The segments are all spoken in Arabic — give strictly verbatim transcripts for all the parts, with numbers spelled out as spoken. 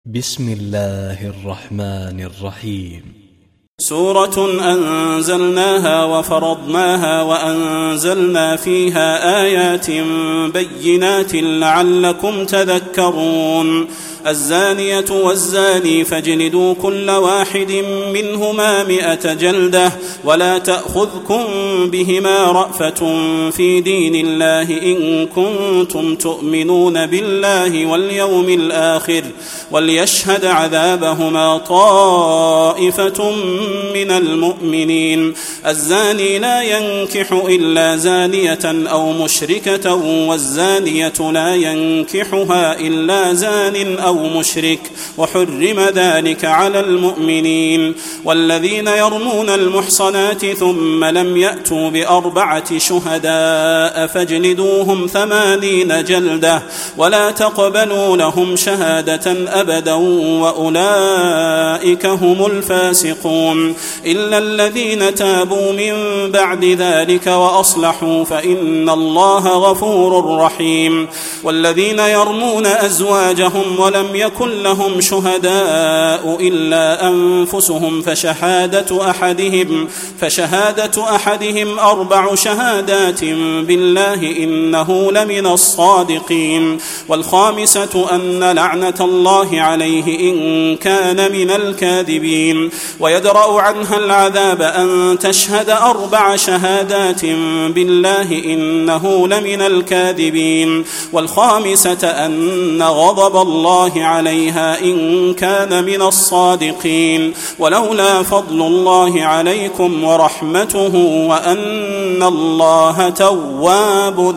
بسم الله الرحمن الرحيم. سورة أنزلناها وفرضناها وأنزلنا فيها آيات بينات لعلكم تذكرون. الزانية والزاني فاجلدوا كل واحد منهما مئة جلدة ولا تأخذكم بهما رأفة في دين الله إن كنتم تؤمنون بالله واليوم الآخر وليشهد عذابهما طائفة من المؤمنين. الزاني لا ينكح إلا زانية أو مشركة والزانية لا ينكحها إلا زان أو مشرك وحرم ذلك على المؤمنين. والذين يرمون المحصنات ثم لم يأتوا بأربعة شهداء فاجلدوهم ثمانين جلدة ولا تقبلوا لهم شهادة أبدا وأولئك هم الفاسقون إلا الذين تابوا من بعد ذلك وأصلحوا فإن الله غفور رحيم. والذين يرمون أزواجهم ولم يكن لهم شهداء إلا أنفسهم فشهادة أحدهم فشهادة أحدهم أربع شهادات بالله إنه لمن الصادقين. والخامسة أن لعنة الله عليه إن كان من الكاذبين. ويدرأ عنها العذاب أن تشهد أربع شهادات بالله إنه لمن الكاذبين. والخامسة أن غضب الله عليها إن كان من الصادقين. ولولا فضل الله عليكم ورحمته وأن الله تواب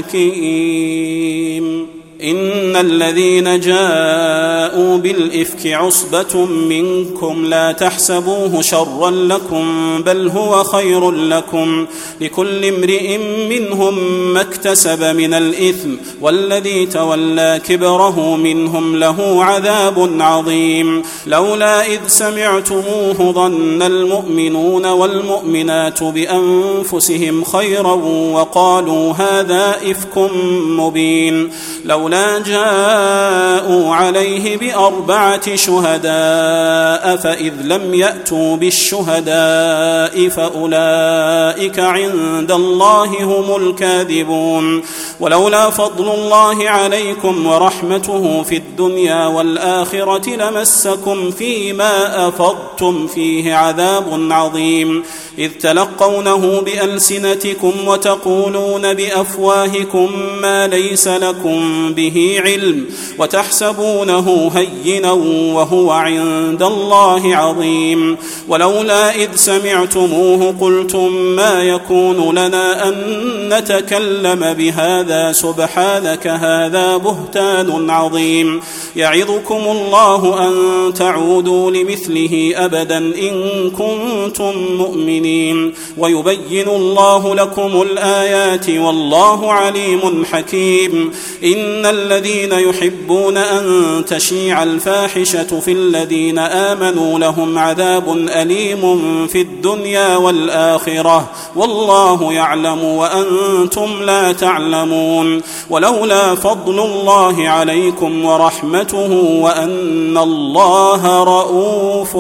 حكيم. إن الذين جاءوا بالإفك عصبة منكم لا تحسبوه شرا لكم بل هو خير لكم لكل امرئ منهم ما اكتسب من الإثم والذي تولى كبره منهم له عذاب عظيم. لولا إذ سمعتموه ظن المؤمنون والمؤمنات بأنفسهم خيرا وقالوا هذا إفك مبين. لولا جاءوا عليه بأربعة شهداء فإذ لم يأتوا بالشهداء فأولئك عند الله هم الكاذبون. ولولا فضل الله عليكم ورحمته في الدنيا والآخرة لمسكم فيما أفضتم فيه عذاب عظيم إذ تلقونه بألسنتكم وتقولون بأفواهكم ما ليس لكم به علم وتحسبونه هينا وهو عند الله عظيم. ولولا إذ سمعتموه قلتم ما يكون لنا أن نتكلم بهذا سبحانك هذا بهتان عظيم. يعظكم الله أن تعودوا لمثله أبدا إن كنتم مؤمنين. ويبين الله لكم الآيات والله عليم حكيم. إن الذين يحبون أن تشيع الفاحشة في الذين آمنوا لهم عذاب أليم في الدنيا والآخرة والله يعلم وأنتم لا تعلمون. ولولا فضل الله عليكم ورحمته وأن الله رؤوف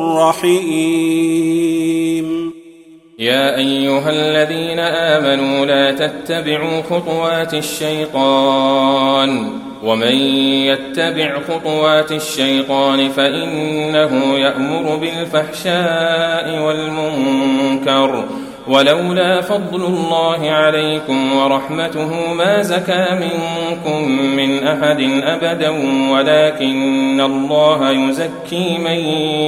رحيم. يا أيها الذين آمنوا لا تتبعوا خطوات الشيطان ومن يتبع خطوات الشيطان فإنه يأمر بالفحشاء والمنكر ولولا فضل الله عليكم ورحمته ما زكى منكم من أحد أبدا ولكن الله يزكي من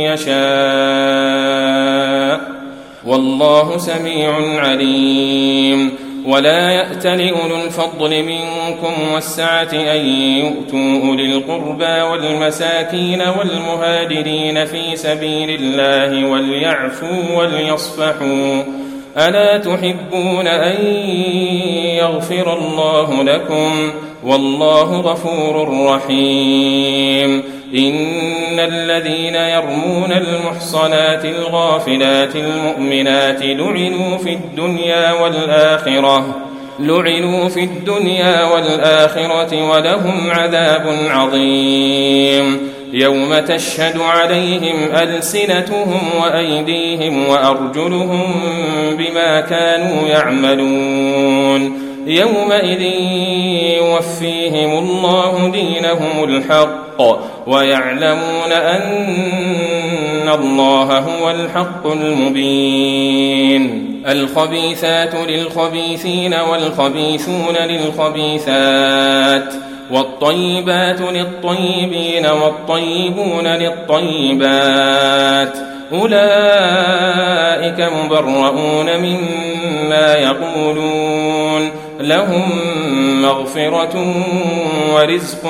يشاء والله سميع عليم. ولا يأتل أولو الفضل منكم والسعة أن يؤتوا أولي القربى والمساكين والمهاجرين في سبيل الله وليعفوا وليصفحوا ألا تحبون أن يغفر الله لكم والله غفور رحيم. إن الذين يرمون المحصنات الغافلات المؤمنات لعنوا في الدنيا والآخرة لعنوا في الدنيا والآخرة ولهم عذاب عظيم. يوم تشهد عليهم ألسنتهم وأيديهم وأرجلهم بما كانوا يعملون يومئذ يوفيهم الله دينهم الحق ويعلمون أن الله هو الحق المبين الخبيثات للخبيثين والخبيثون للخبيثات والطيبات للطيبين والطيبون للطيبات أولئك مبرؤون مما يقولون لهم مغفرة ورزق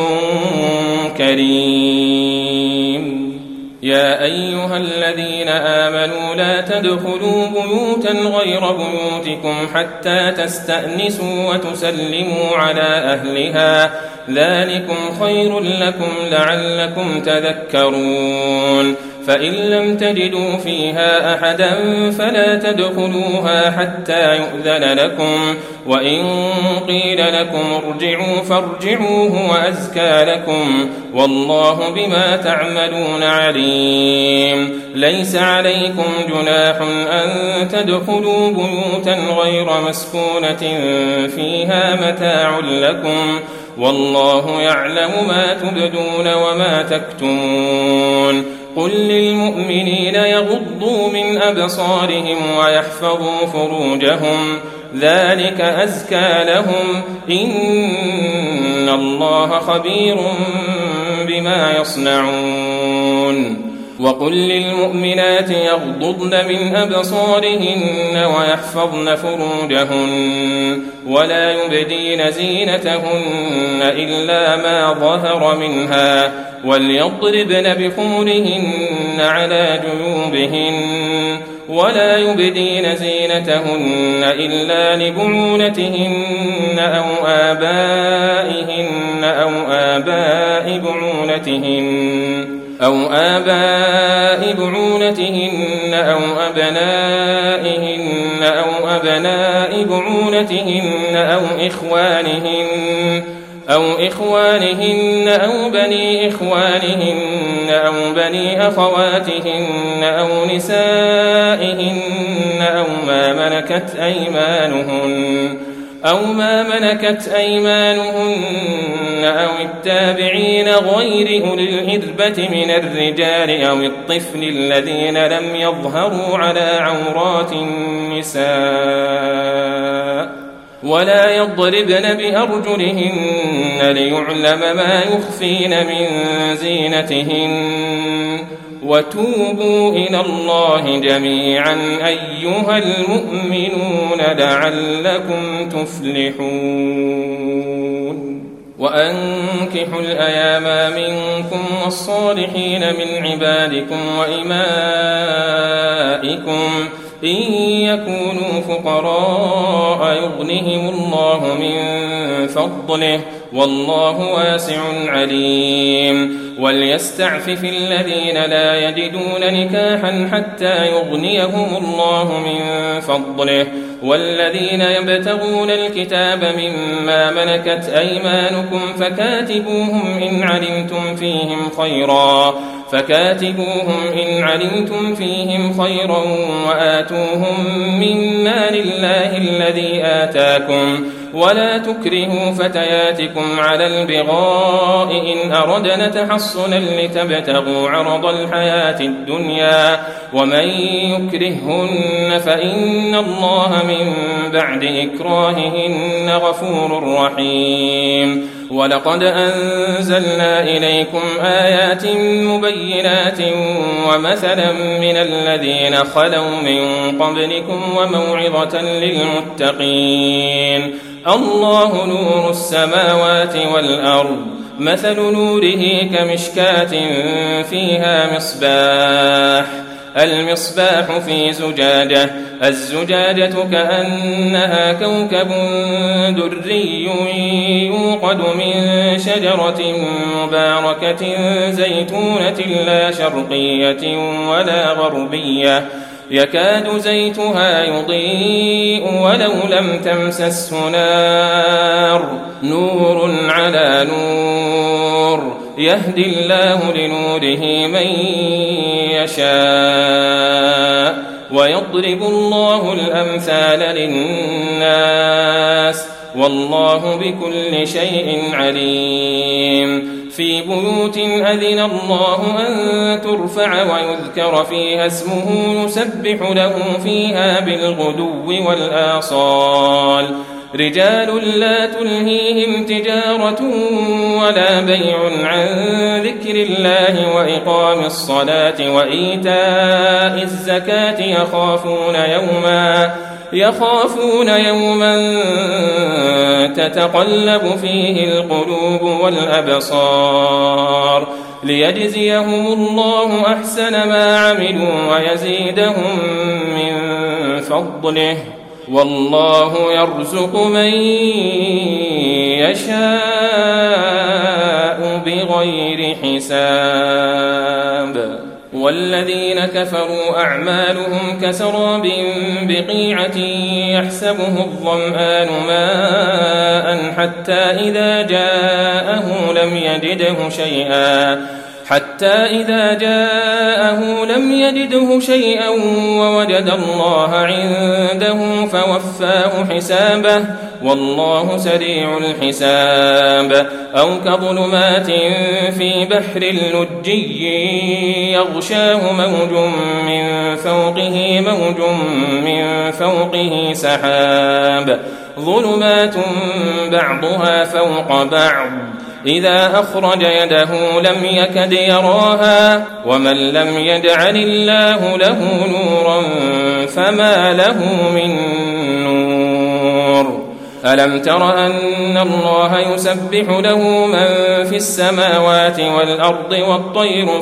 كريم يا أيها الذين آمنوا لا تدخلوا بيوتا غير بيوتكم حتى تستأنسوا وتسلموا على أهلها ذلكم خير لكم لعلكم تذكرون فإن لم تجدوا فيها أحدا فلا تدخلوها حتى يؤذن لكم وإن قيل لكم ارجعوا فارجعوا هو أزكى لكم والله بما تعملون عليم ليس عليكم جناح أن تدخلوا بيوتا غير مسكونة فيها متاع لكم والله يعلم ما تبدون وما تكتمون قل للمؤمنين يغضوا من أبصارهم ويحفظوا فروجهم ذلك أزكى لهم إن الله خبير بما يصنعون وقل للمؤمنات يغضضن من أبصارهن ويحفظن فروجهن ولا يبدين زينتهن إلا ما ظهر منها وليضربن بخمرهن على جيوبهن ولا يبدين زينتهن إلا لبعولتهن أو آبائهن أو آباء بعولتهن أو آباء بعولتهن أو أبنائهن أو أبناء بعولتهن أو إخوانهن أو إخوانهن أو بني إخوانهن أو بني أخواتهن أو نسائهن أو ما ملكت أيمانهن أو ما ملكت أيمانهن أو التابعين غير أولي الإربة من الرجال أو الطفل الذين لم يظهروا على عورات النساء ولا يضربن بأرجلهن ليعلم ما يخفين من زينتهن وتوبوا إلى الله جميعا أيها المؤمنون لعلكم تفلحون وأنكحوا الأيام منكم والصالحين من عبادكم وإمائكم إن يكونوا فقراء يغنهم الله من فضله والله واسع عليم وليستعفف الذين لا يجدون نكاحا حتى يغنيهم الله من فضله والذين يبتغون الكتاب مما ملكت أيمانكم فكاتبوهم إن علمتم فيهم خيرا فكاتبوهم إن علمتم فيهم خيرا وآتوهم من مال الله الذي آتاكم ولا تكرهوا فتياتكم على البغاء إن أردنا تحصنا لتبتغوا عرض الحياة الدنيا ومن يكرههن فإن الله من بعد إكراههن غفور رحيم ولقد أنزلنا إليكم آيات مبينات ومثلا من الذين خلوا من قبلكم وموعظة للمتقين الله نور السماوات والأرض مثل نوره كمشكاة فيها مصباح المصباح في زجاجة الزجاجة كأنها كوكب دري يوقد من شجرة مباركة زيتونة لا شرقية ولا غربية يكاد زيتها يضيء ولو لم تمسسه نار نور على نور يهدي الله لنوره من يشاء ويضرب الله الأمثال للناس والله بكل شيء عليم في بيوت أذن الله أن ترفع ويذكر فيها اسمه يسبح له فيها بالغدو والآصال رجال لا تلهيهم تجارة ولا بيع عن ذكر الله وإقام الصلاة وإيتاء الزكاة يخافون يوما يخافون يوما تتقلب فيه القلوب والأبصار ليجزيهم الله أحسن ما عملوا ويزيدهم من فضله والله يرزق من يشاء بغير حساب والذين كفروا أعمالهم كسراب بقيعة يحسبه الظمآن ماء حتى إذا جاءه لم يجده شيئا حتى إذا جاءه لم يجده شيئا ووجد الله عنده فوفاه حسابه والله سريع الحساب أو كظلمات في بحر لجي يغشاه موج من فوقه موج من فوقه سحاب ظلمات بعضها فوق بعض إذا أخرج يده لم يكد يراها ومن لم يجعل الله له نورا فما له من نور ألم تر أن الله يسبح له من في السماوات والأرض والطير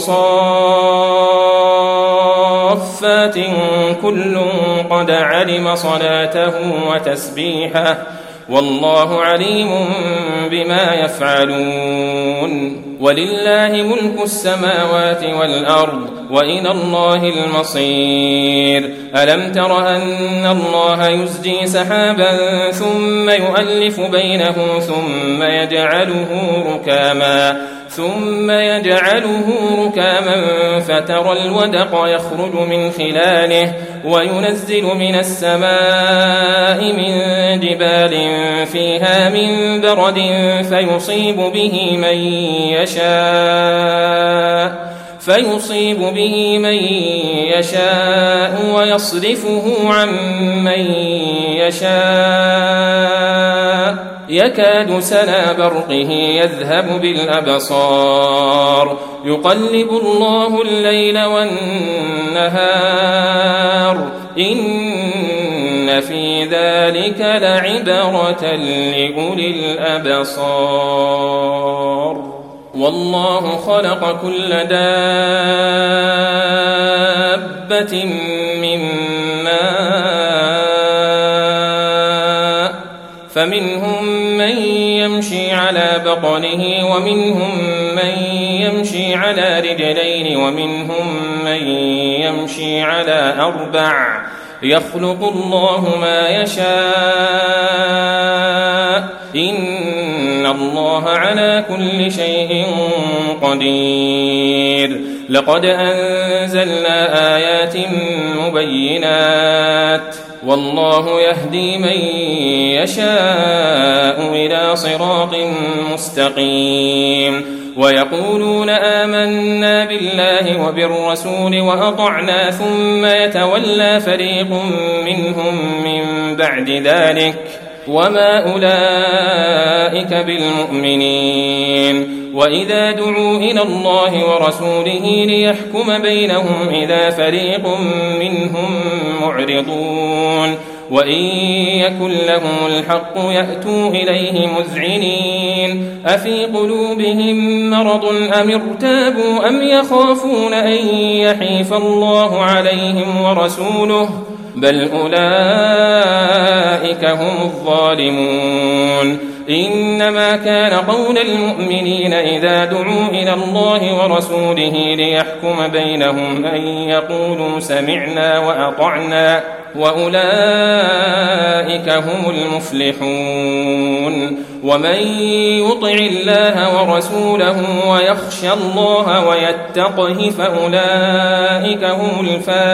صافات كل قد علم صلاته وتسبيحه والله عليم بما يفعلون ولله ملك السماوات والأرض وإلى الله المصير ألم تر أن الله يزجي سحابا ثم يؤلف بينه ثم يجعله ركاما ثم يجعله ركاما فترى الودق يخرج من خلاله وينزل من السماء من جبال فيها من برد فيصيب به من يشاء فيصيب به من يشاء ويصرفه عن من يشاء يكاد سنا برقه يذهب بالأبصار يقلب الله الليل والنهار إن في ذلك لعبرة لأولي الأبصار والله خلق كل دابة من ماء فمنهم من يمشي على بطنه ومنهم من يمشي على رجلين ومنهم من يمشي على أربع يخلق الله ما يشاء إن الله على كل شيء قدير لقد أنزلنا آيات مبينات والله يهدي من يشاء إلى صراط مستقيم ويقولون آمنا بالله وبالرسول وأطعنا ثم يتولى فريق منهم من بعد ذلك وما أولئك بالمؤمنين وإذا دعوا إلى الله ورسوله ليحكم بينهم إذا فريق منهم معرضون وإن يكن لهم الحق يأتوا إليه مذعنين أفي قلوبهم مرض أم ارتابوا أم يخافون أن يحيف الله عليهم ورسوله بل أولئك هم الظالمون إنما كان قول المؤمنين إذا دعوا إلى الله ورسوله ليحكم بينهم أن يقولوا سمعنا وأطعنا وأولئك هم المفلحون ومن يطع الله ورسوله ويخشى الله ويتقه فأولئك هم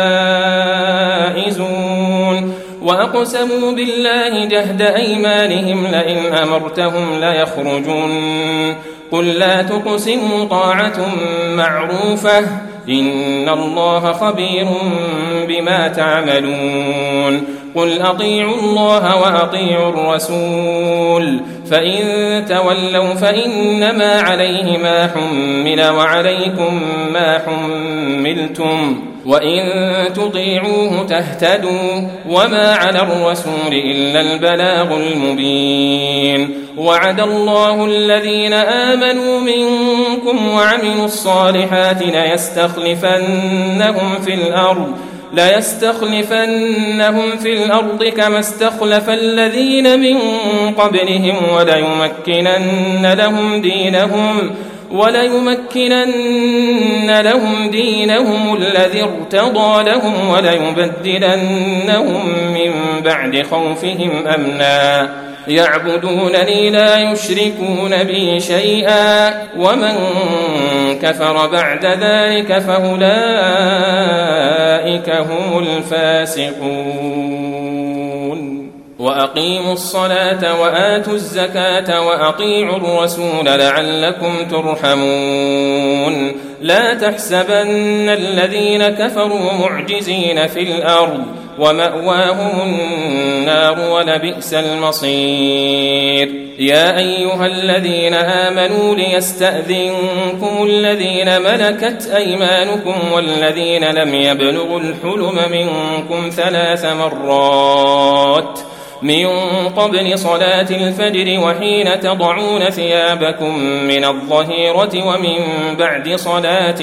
الفائزون وأقسموا بالله جهد أيمانهم لئن أمرتهم ليخرجون قل لا تقسموا طاعة معروفة إن الله خبير بما تعملون قل أطيعوا الله وأطيعوا الرسول فإن تولوا فإنما عليه ما حمل وعليكم ما حملتم وإن تطيعوه تهتدوا وما على الرسول إلا البلاغ المبين وعد الله الذين آمنوا منكم وعملوا الصالحات ليستخلفنهم في الأرض ليستخلفنهم في الأرض كما استخلف الذين من قبلهم وليمكنن لهم دينهم وليمكنن لهم دينهم الذي ارتضى لهم وليبدلنهم من بعد خوفهم أمنا يعبدونني لا يشركون بي شيئا ومن كفر بعد ذلك فأولئك هم الفاسقون وأقيموا الصلاة وآتوا الزكاة وأطيعوا الرسول لعلكم ترحمون لا تحسبن الذين كفروا معجزين في الأرض ومأواهم النار ولبئس المصير يا أيها الذين آمنوا ليستأذنكم الذين ملكت أيمانكم والذين لم يبلغوا الحلم منكم ثلاث مرات من قبل صلاة الفجر وحين تضعون ثيابكم من الظهيرة ومن بعد صلاة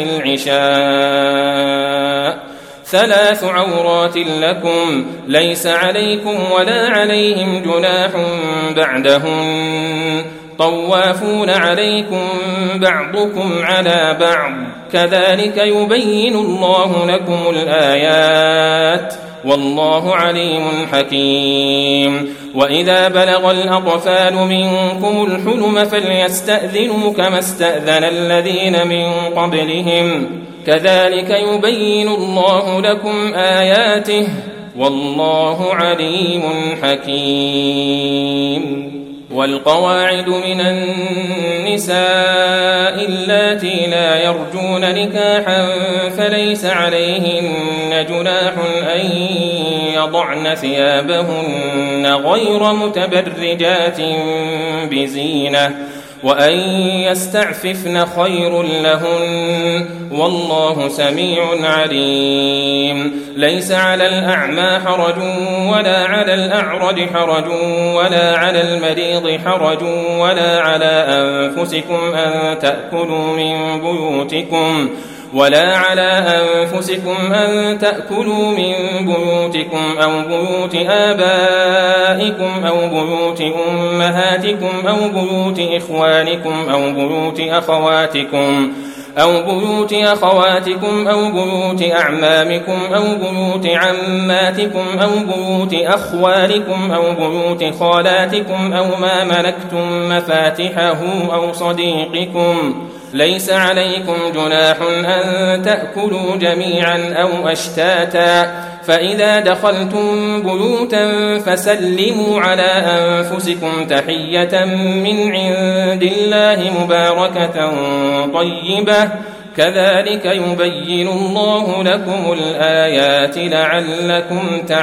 العشاء ثلاث عورات لكم ليس عليكم ولا عليهم جناح بعدهن طوافون عليكم بعضكم على بعض كذلك يبين الله لكم الآيات والله عليم حكيم وإذا بلغ الأطفال منكم الحلم فليستأذنوا كما استأذن الذين من قبلهم كذلك يبين الله لكم آياته والله عليم حكيم والقواعد من النساء اللاتي لا يرجون نكاحا فليس عليهن جناح أن يضعن ثيابهن غير متبرجات بزينة وأن يستعففن خير لهن والله سميع عليم ليس على الأعمى حرج ولا على الأعرج حرج ولا على المريض حرج ولا على أنفسكم أن تأكلوا من بيوتكم ولا على أنفسكم أن تأكلوا من بيوتكم أو بيوت آبائكم أو بيوت أمهاتكم أو بيوت إخوانكم أو بيوت أخواتكم أو بيوت أخواتكم أو بيوت أعمامكم أو بيوت عماتكم أو بيوت أخوالكم أو بيوت خالاتكم أو ما ملكتم مفاتحه أو صديقكم ليس عليكم جناح أن تأكلوا جميعا أو أشتاتا فإذا دخلتم بيوتا فسلموا على أنفسكم تحية من عند الله مباركة طيبة كذلك يبين الله لكم الآيات لعلكم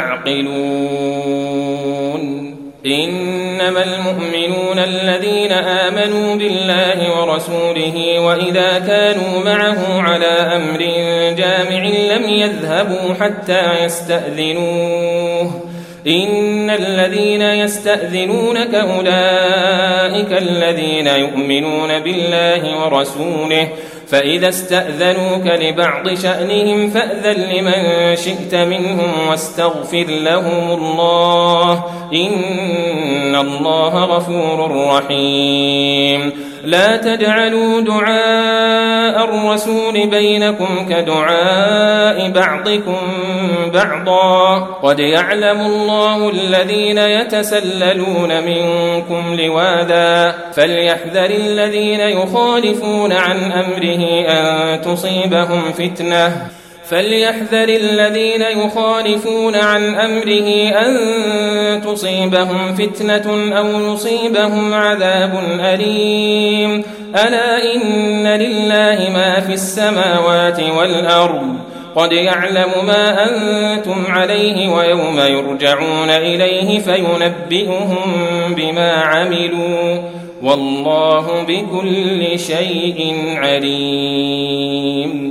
تعقلون إنما المؤمنون الذين آمنوا بالله ورسوله وإذا كانوا معه على أمر جامع لم يذهبوا حتى يستأذنوه إن الذين يستأذنونك أولئك الذين يؤمنون بالله ورسوله فإذا استأذنوك لبعض شأنهم فأذن لمن شئت منهم واستغفر لهم الله إن الله غفور رحيم لا تجعلوا دعاء الرسول بينكم كدعاء بعضكم بعضا قد يعلم الله الذين يتسللون منكم لواذا فليحذر الذين يخالفون عن أمره أن تصيبهم فتنة فليحذر الذين يخالفون عن أمره أن تصيبهم فتنة أو يصيبهم عذاب أليم ألا إن لله ما في السماوات والأرض قد يعلم ما أنتم عليه ويوم يرجعون إليه فينبئهم بما عملوا والله بكل شيء عليم.